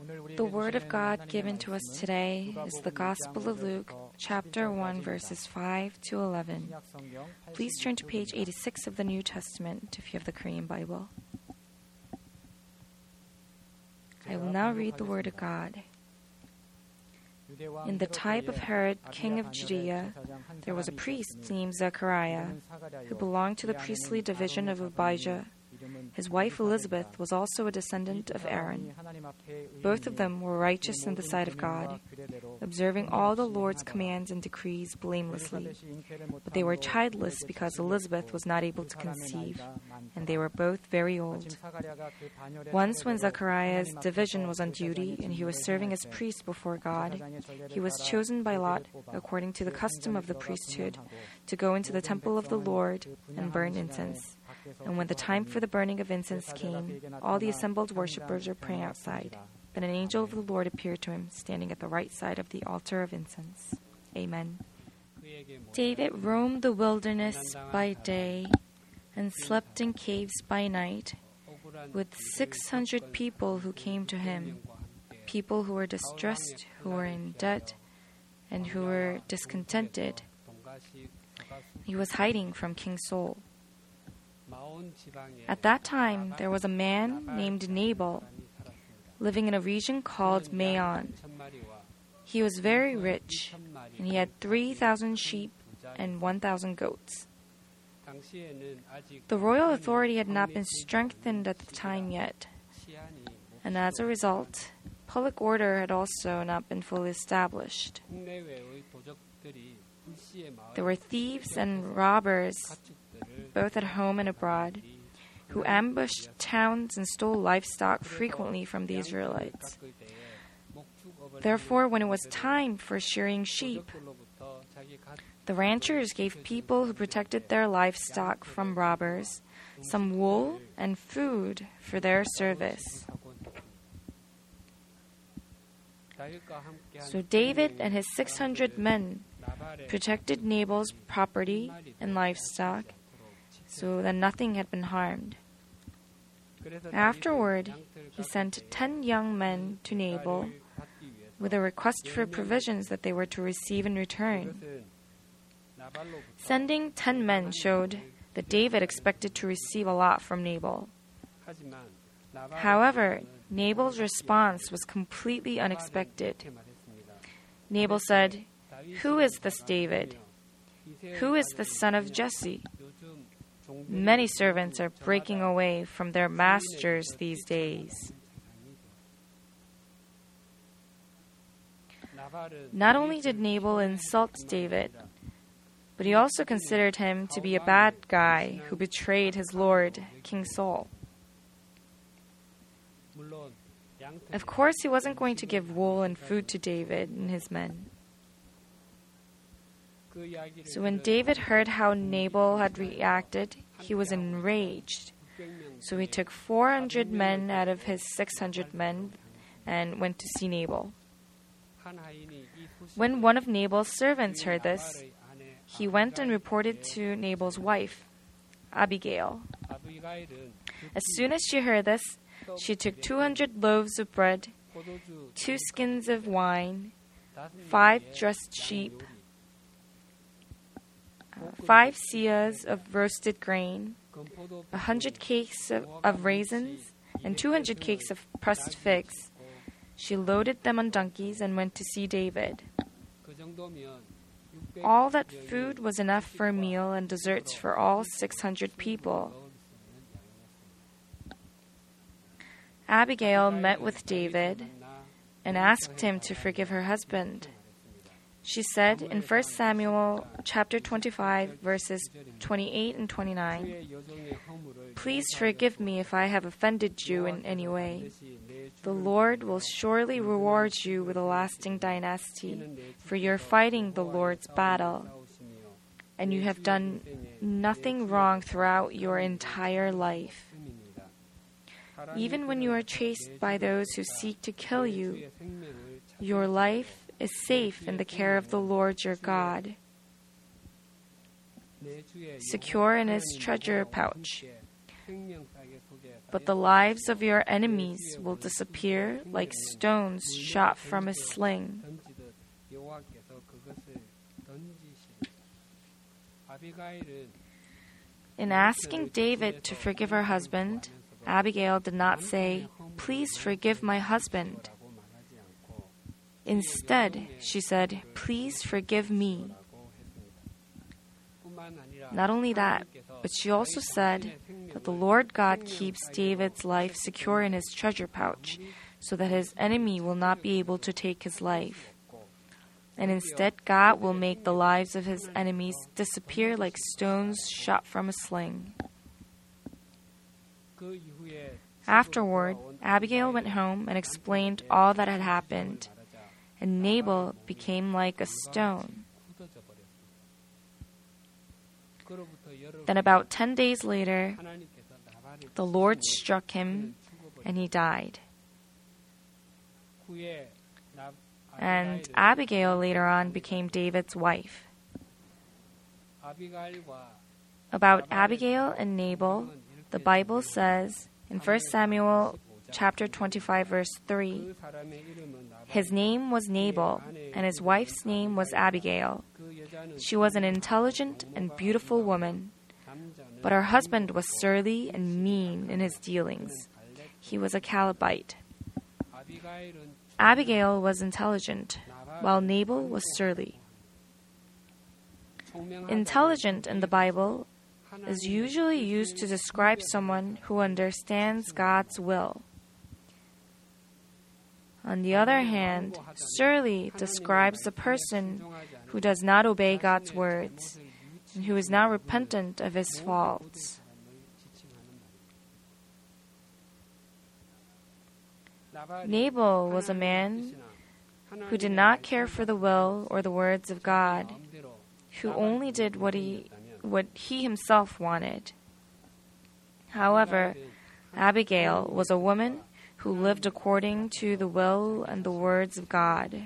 The Word of God given to us today is the Gospel of Luke, chapter 1, verses 5 to 11. Please turn to page 86 of the New Testament if you have the Korean Bible. I will now read the Word of God. In the time of Herod, king of Judea, there was a priest named Zechariah, who belonged to the priestly division of Abijah. His wife Elizabeth was also a descendant of Aaron. Both of them were righteous in the sight of God, observing all the Lord's commands and decrees blamelessly. But they were childless because Elizabeth was not able to conceive, and they were both very old. Once when Zechariah's division was on duty and he was serving as priest before God, he was chosen by Lot, according to the custom of the priesthood, to go into the temple of the Lord and burn incense. And when the time for the burning of incense came, all the assembled worshippers were praying outside. But an angel of the Lord appeared to him, standing at the right side of the altar of incense. Amen. David roamed the wilderness by day and slept in caves by night, with 600 people who came to him, people who were distressed, who were in debt, and who were discontented. He was hiding from King Saul. At that time, there was a man named Nabal, living in a region called Maon. He was very rich, and he had 3,000 sheep and 1,000 goats. The royal authority had not been strengthened at the time yet, and as a result, public order had also not been fully established. There were thieves and robbers, both at home and abroad, who ambushed towns and stole livestock frequently from the Israelites. Therefore, when it was time for shearing sheep, the ranchers gave people who protected their livestock from robbers some wool and food for their service. So David and his 600 men protected Nabal's property and livestock so that nothing had been harmed. Afterward, he sent 10 young men to Nabal with a request for provisions that they were to receive in return. Sending 10 men showed that David expected to receive a lot from Nabal. However, Nabal's response was completely unexpected. Nabal said, "Who is this David? Who is the son of Jesse? Many servants are breaking away from their masters these days." Not only did Nabal insult David, but he also considered him to be a bad guy who betrayed his lord, King Saul. Of course, he wasn't going to give wool and food to David and his men. So when David heard how Nabal had reacted, he was enraged. So he took 400 men out of his 600 men and went to see Nabal. When one of Nabal's servants heard this, he went and reported to Nabal's wife, Abigail. As soon as she heard this, she took 200 loaves of bread, 2 skins of wine, 5 dressed sheep, 5 seahs of roasted grain, 100 cakes of raisins, and 200 cakes of pressed figs. She loaded them on donkeys and went to see David. All that food was enough for a meal and desserts for all 600 people. Abigail met with David and asked him to forgive her husband. She said in 1 Samuel chapter 25, verses 28 and 29, "Please forgive me if I have offended you in any way. The Lord will surely reward you with a lasting dynasty, for you're fighting the Lord's battle, and you have done nothing wrong throughout your entire life. Even when you are chased by those who seek to kill you, your life is safe in the care of the Lord your God, secure in his treasure pouch. but the lives of your enemies will disappear like stones shot from a sling. In asking David to forgive her husband, Abigail did not say, "Please forgive my husband." Instead, she said, "Please forgive me." Not only that, but she also said that the Lord God keeps David's life secure in his treasure pouch, so that his enemy will not be able to take his life. And instead, God will make the lives of his enemies disappear like stones shot from a sling. Afterward, Abigail went home and explained all that had happened, and Nabal became like a stone. Then about 10 days later, the Lord struck him, and he died. And Abigail later on became David's wife. About Abigail and Nabal, the Bible says in 1 Samuel chapter 25, verse 3, "His name was Nabal, and his wife's name was Abigail. She was an intelligent and beautiful woman, but her husband was surly and mean in his dealings. He was a Calebite." Abigail was intelligent, while Nabal was surly. Intelligent in the Bible is usually used to describe someone who understands God's will. On the other hand, surly describes a person who does not obey God's words and who is not repentant of his faults. Nabal was a man who did not care for the will or the words of God, who only did what he himself wanted. However, Abigail was a woman who lived according to the will and the words of God.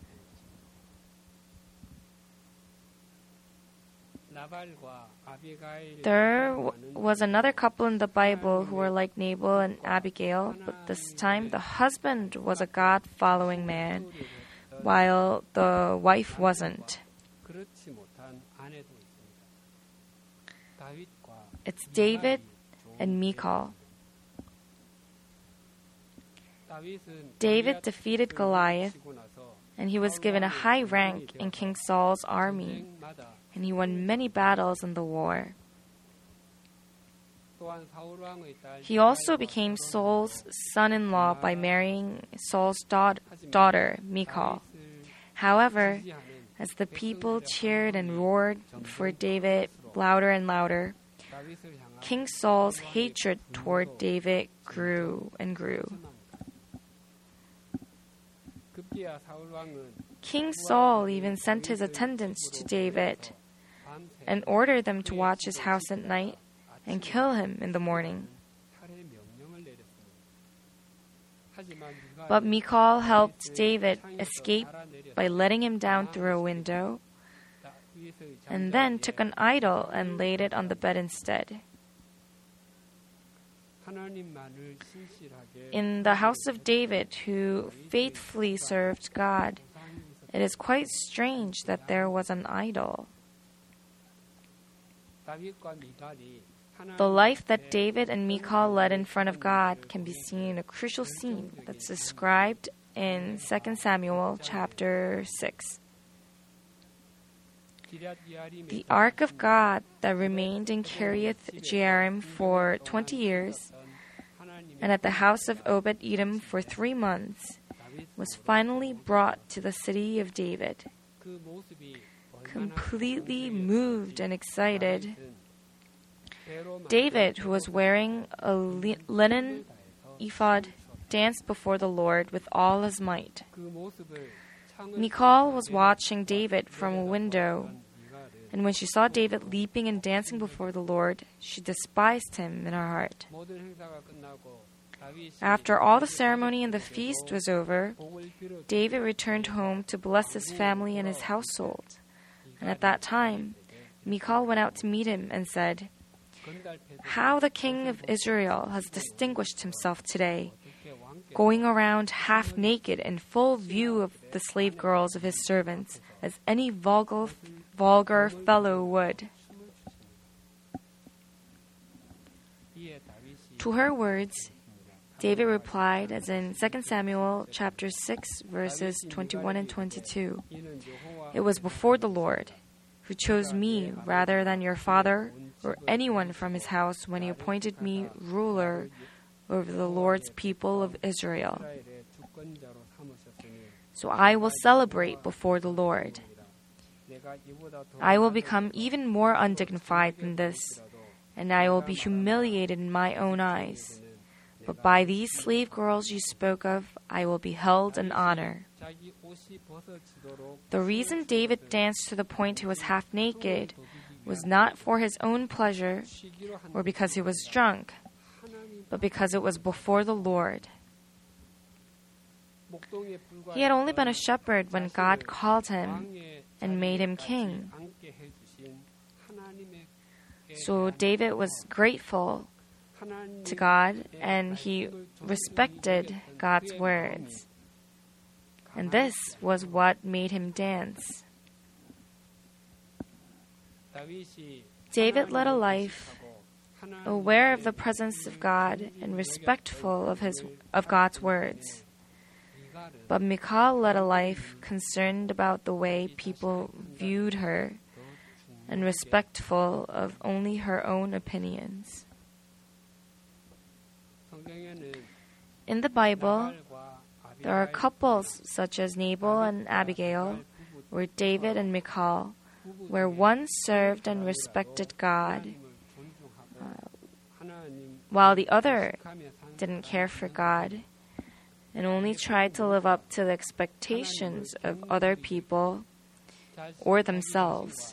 There was another couple in the Bible who were like Nabal and Abigail, but this time the husband was a God-following man, while the wife wasn't. It's David and Michal. David defeated Goliath, and he was given a high rank in King Saul's army, and he won many battles in the war. He also became Saul's son-in-law by marrying Saul's daughter, Michal. However, as the people cheered and roared for David louder and louder, King Saul's hatred toward David grew and grew. King Saul even sent his attendants to David and ordered them to watch his house at night and kill him in the morning. But Michal helped David escape by letting him down through a window, and then took an idol and laid it on the bed instead. In the house of David, who faithfully served God, it is quite strange that there was an idol. The life that David and Michal led in front of God can be seen in a crucial scene that's described in 2 Samuel chapter 6. The ark of God that remained in Kiriath Jearim for 20 years and at the house of Obed-Edom for 3 months was finally brought to the city of David. Completely moved and excited, David, who was wearing a linen ephod, danced before the Lord with all his might. Michal was watching David from a window, and when she saw David leaping and dancing before the Lord, she despised him in her heart. After all the ceremony and the feast was over, David returned home to bless his family and his household. And at that time, Michal went out to meet him and said, how the king of Israel has distinguished himself today, going around half naked in full view of the slave girls of his servants, as any vulgar fellow would. To her words, David replied, as in 2 Samuel chapter 6, verses 21 and 22, "It was before the Lord, who chose me rather than your father or anyone from his house when he appointed me ruler over the Lord's people of Israel. So I will celebrate before the Lord. I will become even more undignified than this, and I will be humiliated in my own eyes. But by these slave girls you spoke of, I will be held in honor." The reason David danced to the point he was half naked was not for his own pleasure or because he was drunk, but because it was before the Lord. He had only been a shepherd when God called him and made him king. So David was grateful to God, and he respected God's words. And this was what made him dance. David led a life aware of the presence of God and respectful of God's words. But Michal led a life concerned about the way people viewed her and respectful of only her own opinions. In the Bible, there are couples such as Nabal and Abigail, or David and Michal, where one served and respected God, while the other didn't care for God and only tried to live up to the expectations of other people or themselves.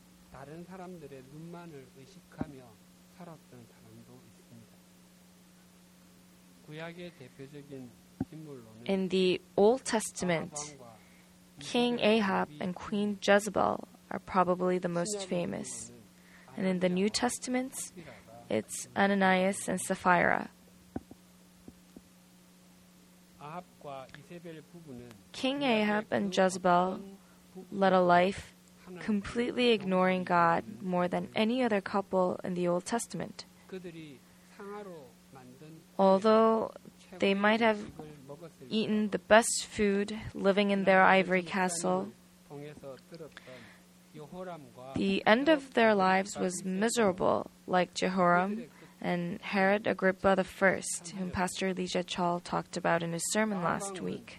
In the Old Testament, King Ahab and Queen Jezebel are probably the most famous. And in the New Testament, it's Ananias and Sapphira. King Ahab and Jezebel led a life completely ignoring God more than any other couple in the Old Testament. Although they might have eaten the best food living in their ivory castle, the end of their lives was miserable, like Jehoram and Herod Agrippa I, whom Pastor Elijah Chall talked about in his sermon last week.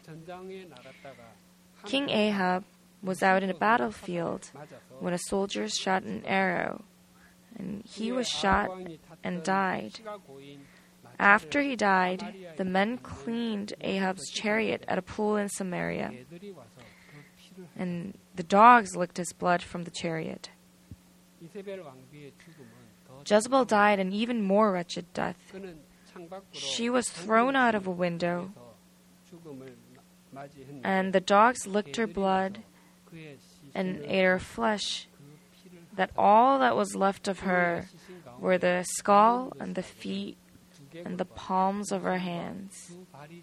King Ahab was out in a battlefield when a soldier shot an arrow, and he was shot and died. After he died, the men cleaned Ahab's chariot at a pool in Samaria, and the dogs licked his blood from the chariot. Jezebel died an even more wretched death. She was thrown out of a window, and the dogs licked her blood and ate her flesh, that all that was left of her were the skull and the feet and the palms of her hands.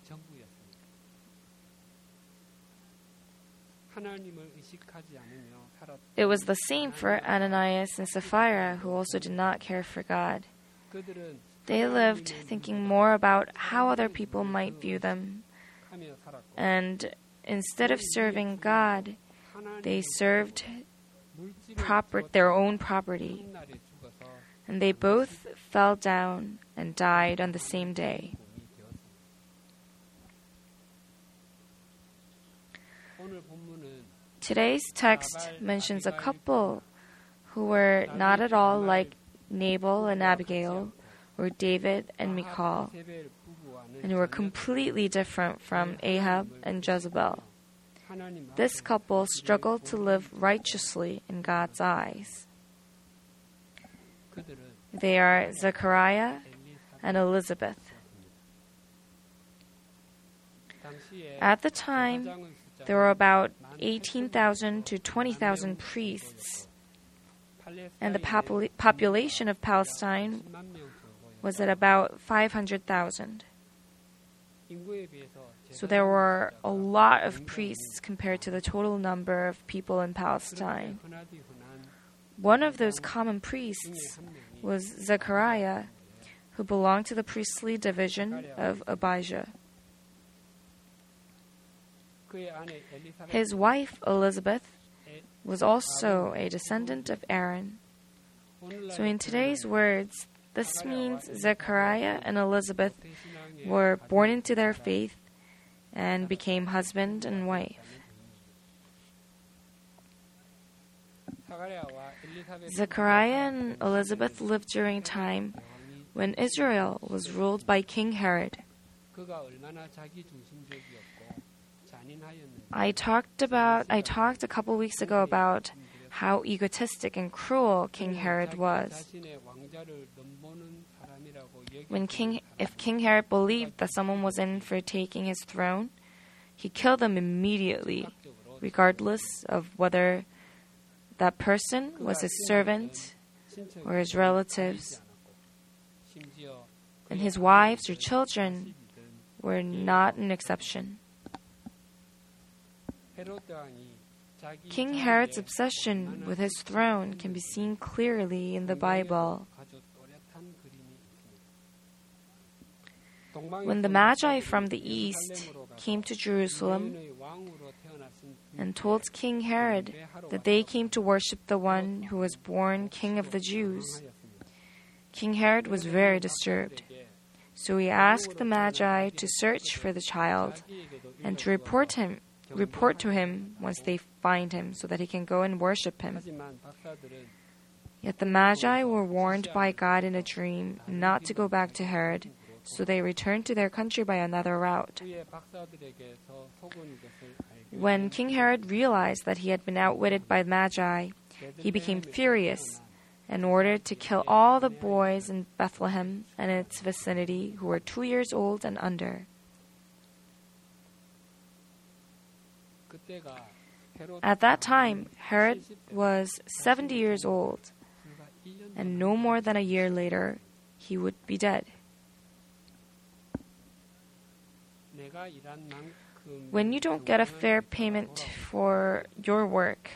It was the same for Ananias and Sapphira, who also did not care for God. They lived thinking more about how other people might view them, and instead of serving God, they served their own property, and they both fell down and died on the same day. Today's text mentions a couple who were not at all like Nabal and Abigail, or David and Michal, and who were completely different from Ahab and Jezebel. This couple struggled to live righteously in God's eyes. They are Zechariah and Elizabeth. At the time, there were about 18,000 to 20,000 priests, and the population of Palestine was at about 500,000. So there were a lot of priests compared to the total number of people in Palestine. One of those common priests was Zechariah, who belonged to the priestly division of Abijah. His wife, Elizabeth, was also a descendant of Aaron. So in today's words, this means Zechariah and Elizabeth were born into their faith and became husband and wife. Zechariah and Elizabeth lived during a time when Israel was ruled by King Herod. I talked a couple weeks ago about how egotistic and cruel King Herod was. If King Herod believed that someone was in for taking his throne, he killed them immediately, regardless of whether that person was his servant or his relatives. And his wives or children were not an exception. King Herod's obsession with his throne can be seen clearly in the Bible. When the Magi from the east came to Jerusalem and told King Herod that they came to worship the one who was born King of the Jews, King Herod was very disturbed. So he asked the Magi to search for the child and to report to him once they find him so that he can go and worship him. Yet the Magi were warned by God in a dream not to go back to Herod, so they returned to their country by another route. When King Herod realized that he had been outwitted by the Magi, he became furious and ordered to kill all the boys in Bethlehem and its vicinity who were 2 years old and under. At that time, Herod was 70 years old, and no more than a year later, he would be dead. When you don't get a fair payment for your work,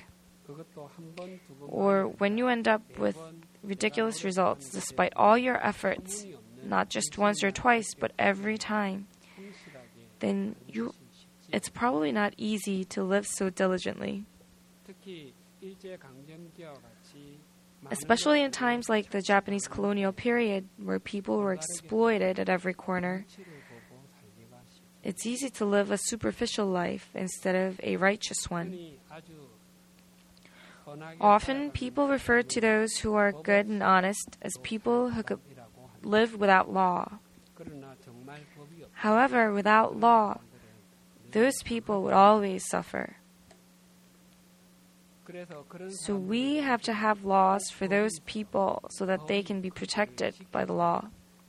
or when you end up with ridiculous results despite all your efforts, not just once or twice, but every time, then it's probably not easy to live so diligently. Especially in times like the Japanese colonial period, where people were exploited at every corner. It's easy to live a superficial life instead of a righteous one. Often, people refer to those who are good and honest as people who could live without law. However, without law, those people would always suffer. So we have to have laws for those people so that they can be protected by the law.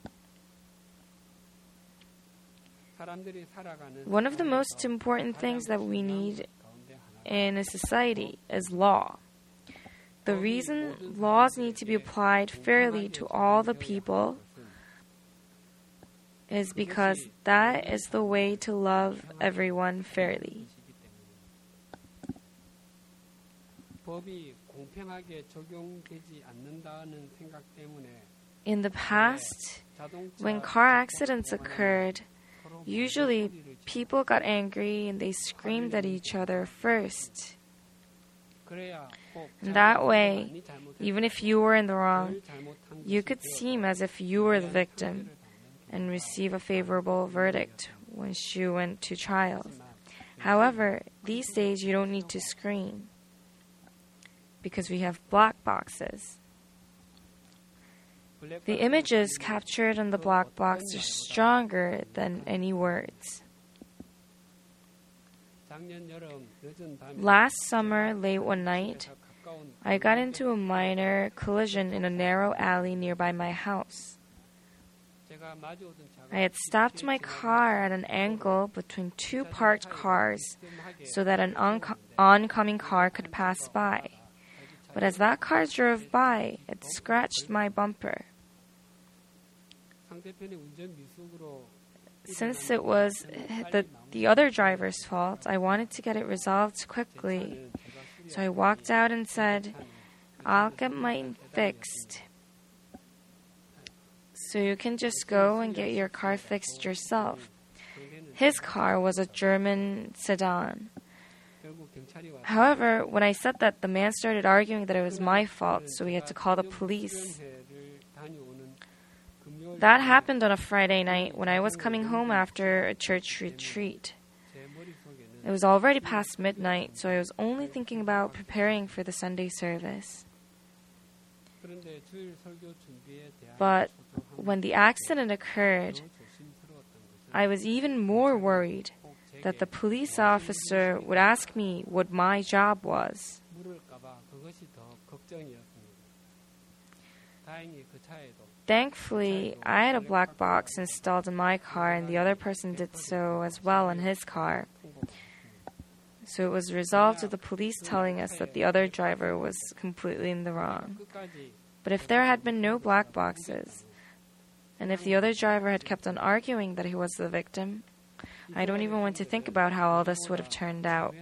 One of the most important things that we need in a society is law. The reason laws need to be applied fairly to all the people is because that is the way to love everyone fairly. In the past, when car accidents occurred, usually people got angry and they screamed at each other first. And that way, even if you were in the wrong, you could seem as if you were the victim and receive a favorable verdict once you went to trial. However, these days you don't need to scream because we have black boxes. The images captured in the black box are stronger than any words. Last summer, late one night, I got into a minor collision in a narrow alley nearby my house. I had stopped my car at an angle between two parked cars so that an oncoming car could pass by. But as that car drove by, it scratched my bumper. Since it was the other driver's fault, I wanted to get it resolved quickly. So I walked out and said, "I'll get mine fixed. So you can just go and get your car fixed yourself." His car was a German sedan. However, when I said that, the man started arguing that it was my fault, so we had to call the police. That happened on a Friday night when I was coming home after a church retreat. It was already past midnight, so I was only thinking about preparing for the Sunday service. But when the accident occurred, I was even more worried that the police officer would ask me what my job was. Thankfully, I had a black box installed in my car, and the other person did so as well in his car. So it was resolved with the police telling us that the other driver was completely in the wrong. But if there had been no black boxes, and if the other driver had kept on arguing that he was the victim, I don't even want to think about how all this would have turned out.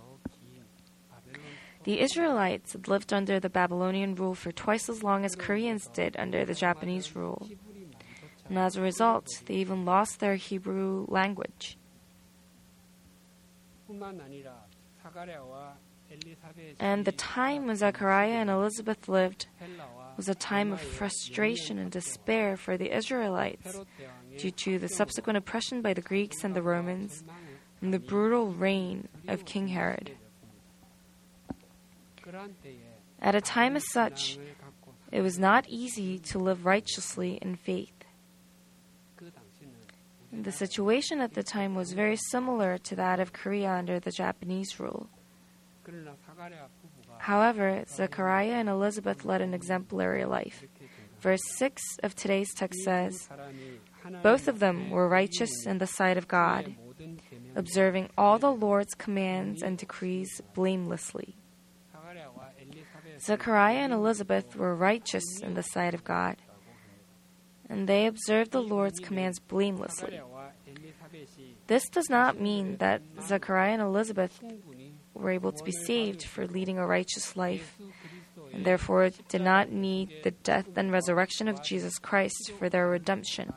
The Israelites had lived under the Babylonian rule for twice as long as Koreans did under the Japanese rule. And as a result, they even lost their Hebrew language. And the time when Zechariah and Elizabeth lived was a time of frustration and despair for the Israelites due to the subsequent oppression by the Greeks and the Romans and the brutal reign of King Herod. At a time as such, it was not easy to live righteously in faith. The situation at the time was very similar to that of Korea under the Japanese rule. However, Zechariah and Elizabeth led an exemplary life. Verse 6 of today's text says, "Both of them were righteous in the sight of God, observing all the Lord's commands and decrees blamelessly." Zechariah and Elizabeth were righteous in the sight of God, and they observed the Lord's commands blamelessly. This does not mean that Zechariah and Elizabeth were able to be saved for leading a righteous life, and therefore did not need the death and resurrection of Jesus Christ for their redemption.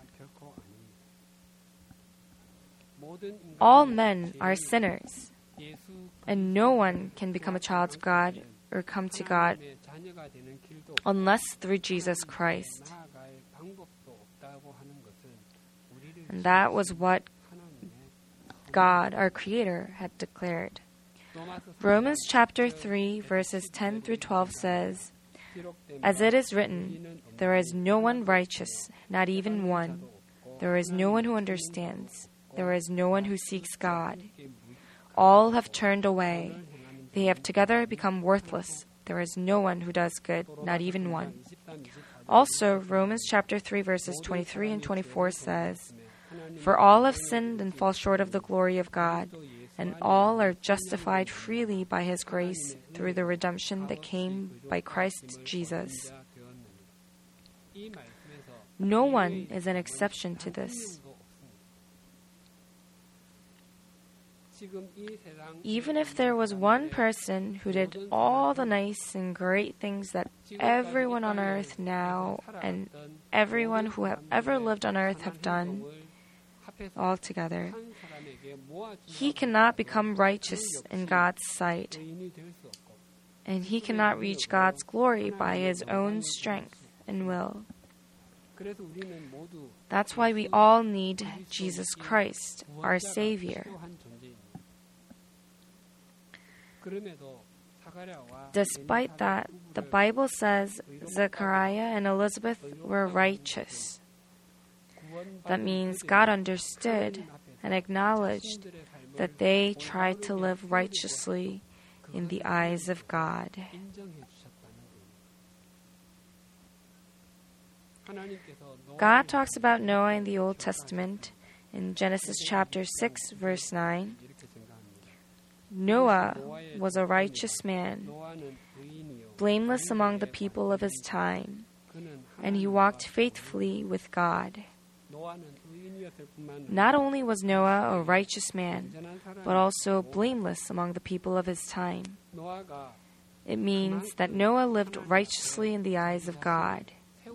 All men are sinners, and no one can become a child of God or come to God unless through Jesus Christ. And that was what God, our Creator, had declared. Romans chapter 3, verses 10 through 12 says, "As it is written, there is no one righteous, not even one. There is no one who understands. There is no one who seeks God. All have turned away. They have together become worthless. There is no one who does good, not even one." Also, Romans chapter 3, verses 23 and 24 says, "For all have sinned and fall short of the glory of God, and all are justified freely by His grace through the redemption that came by Christ Jesus." No one is an exception to this. Even if there was one person who did all the nice and great things that everyone on earth now and everyone who have ever lived on earth have done all together, he cannot become righteous in God's sight, and he cannot reach God's glory by his own strength and will. That's why we all need Jesus Christ, our Savior. Despite that, the Bible says Zechariah and Elizabeth were righteous. That means God understood and acknowledged that they tried to live righteously in the eyes of God. God talks about Noah in the Old Testament in Genesis chapter 6, verse 9. "Noah was a righteous man, blameless among the people of his time, and he walked faithfully with God. Not only was Noah a righteous man, but also blameless among the people of his time. It means that Noah lived righteously in the eyes of God.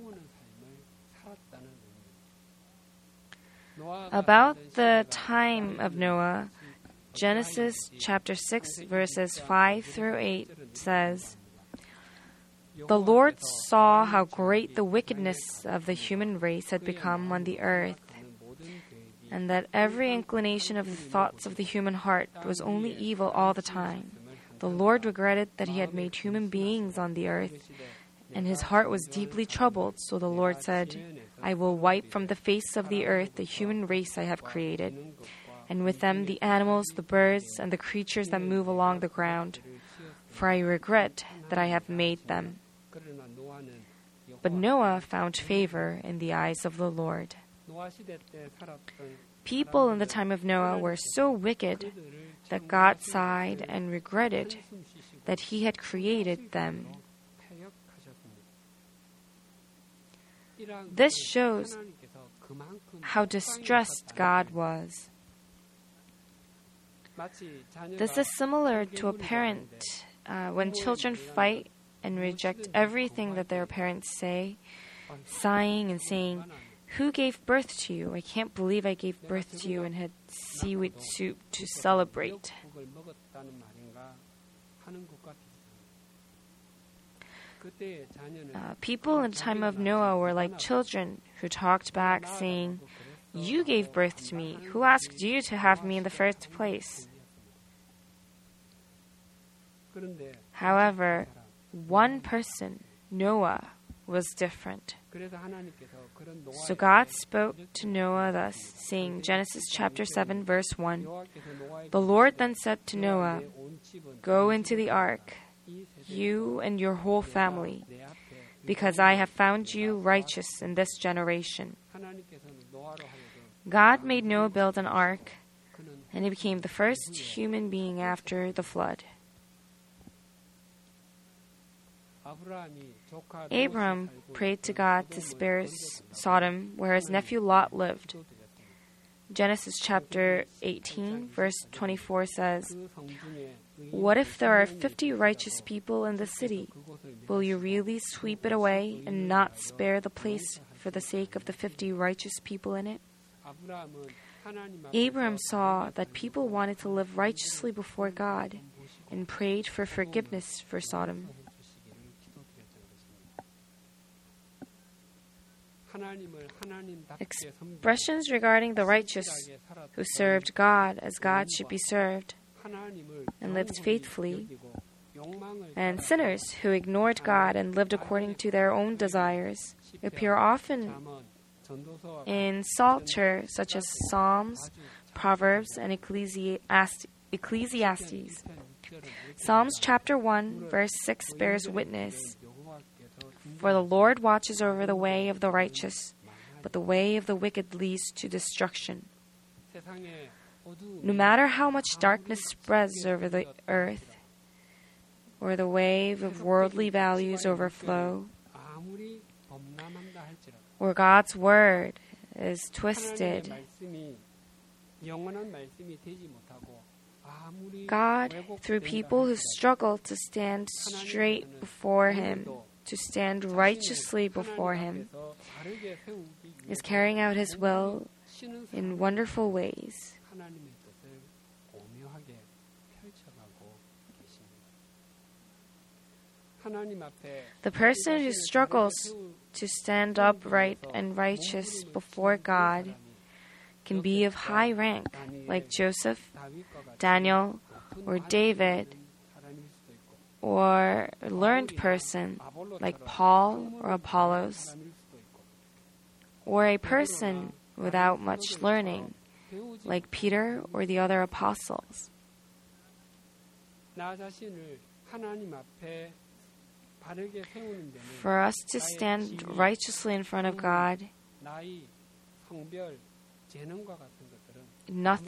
About the time of Noah, Genesis chapter 6, verses 5 through 8 says, "The Lord saw how great the wickedness of the human race had become on the earth, and that every inclination of the thoughts of the human heart was only evil all the time. The Lord regretted that he had made human beings on the earth, and his heart was deeply troubled. So the Lord said, I will wipe from the face of the earth the human race I have created, and with them the animals, the birds, and the creatures that move along the ground, for I regret that I have made them." But Noah found favor in the eyes of the Lord. People in the time of Noah were so wicked that God sighed and regretted that he had created them. This shows how distressed God was. This is similar to a parent when children fight and reject everything that their parents say, sighing and saying, "Who gave birth to you? I can't believe I gave birth to you and had seaweed soup to celebrate." People in the time of Noah were like children who talked back saying, "You gave birth to me. Who asked you to have me in the first place?" However, one person, Noah, was different. So God spoke to Noah thus, saying, Genesis chapter 7, verse 1, "The Lord then said to Noah, Go into the ark, you and your whole family, because I have found you righteous in this generation." God made Noah build an ark, and he became the first human being after the flood. Abram prayed to God to spare Sodom, where his nephew Lot lived. Genesis chapter 18, verse 24 says, "What if there are 50 righteous people in the city? Will you really sweep it away and not spare the place for the sake of the 50 righteous people in it?" Abram saw that people wanted to live righteously before God and prayed for forgiveness for Sodom. Expressions regarding the righteous who served God as God should be served and lived faithfully, and sinners who ignored God and lived according to their own desires appear often in Psalter such as Psalms, Proverbs, and Ecclesiastes. Psalms chapter 1, verse 6 bears witness, "For the Lord watches over the way of the righteous, but the way of the wicked leads to destruction." No matter how much darkness spreads over the earth, or the wave of worldly values overflow, or God's word is twisted, God, through people who struggle to stand straight before Him, to stand righteously before Him, is carrying out His will in wonderful ways. The person who struggles to stand upright and righteous before God can be of high rank, like Joseph, Daniel, or David, or a learned person like Paul or Apollos, or a person without much learning like Peter or the other apostles. For us to stand righteously in front of God,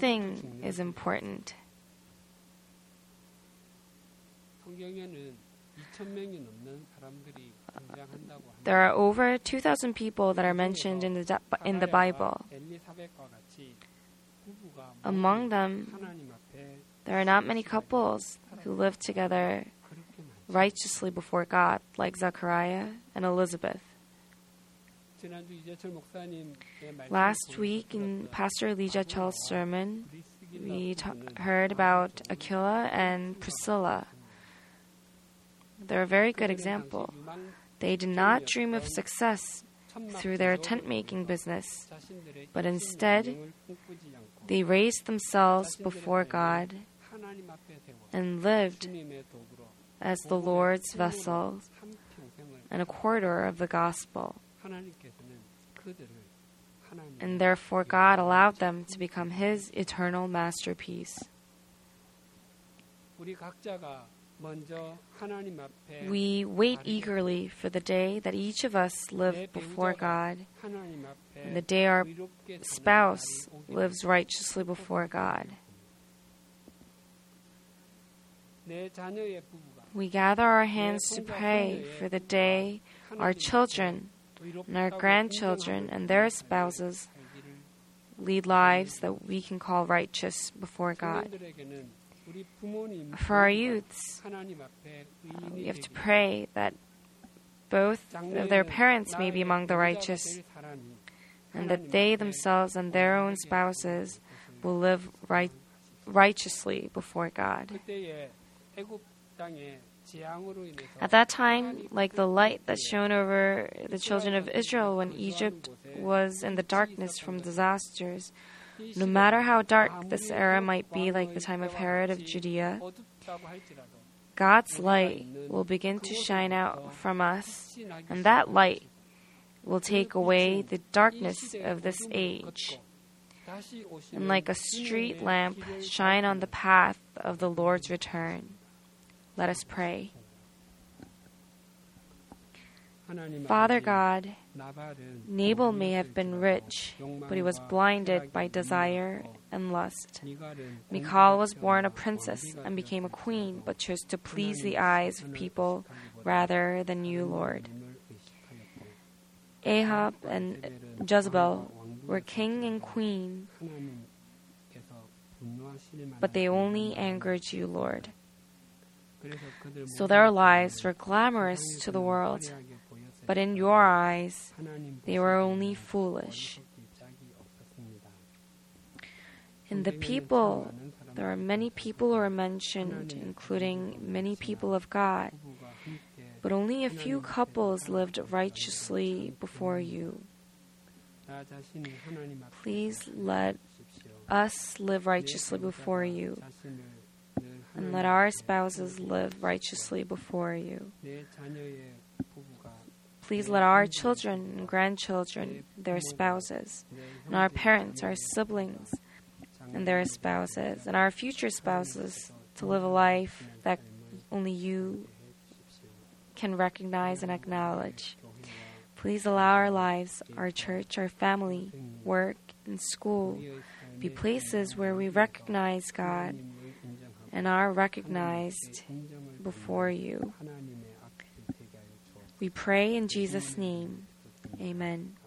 nothing is important. There are over 2,000 people that are mentioned in the Bible. Among them, there are not many couples who live together righteously before God, like Zechariah and Elizabeth. Last week in Pastor Lee Je-cheol's sermon, we heard about Aquila and Priscilla. They're a very good example. They did not dream of success through their tent-making business, but instead, they raised themselves before God and lived as the Lord's vessel and a quarter of the gospel. And therefore, God allowed them to become His eternal masterpiece. We wait eagerly for the day that each of us live before God, and the day our spouse lives righteously before God. We gather our hands to pray for the day our children and our grandchildren and their spouses lead lives that we can call righteous before God. For our youths, we have to pray that both of their parents may be among the righteous, and that they themselves and their own spouses will live righteously before God. At that time, like the light that shone over the children of Israel when Egypt was in the darkness from disasters, no matter how dark this era might be, like the time of Herod of Judea, God's light will begin to shine out from us, and that light will take away the darkness of this age, and like a street lamp shine on the path of the Lord's return. Let us pray. Father God, Nabal may have been rich, but he was blinded by desire and lust. Michal was born a princess and became a queen, but chose to please the eyes of people rather than you, Lord. Ahab and Jezebel were king and queen, but they only angered you, Lord. So their lives were glamorous to the world, but in your eyes, they were only foolish. In the people, there are many people who are mentioned, including many people of God, but only a few couples lived righteously before you. Please let us live righteously before you, and let our spouses live righteously before you. Please let our children and grandchildren, their spouses, and our parents, our siblings, and their spouses, and our future spouses to live a life that only you can recognize and acknowledge. Please allow our lives, our church, our family, work, and school be places where we recognize God and are recognized before you. We pray in Jesus' name. Amen.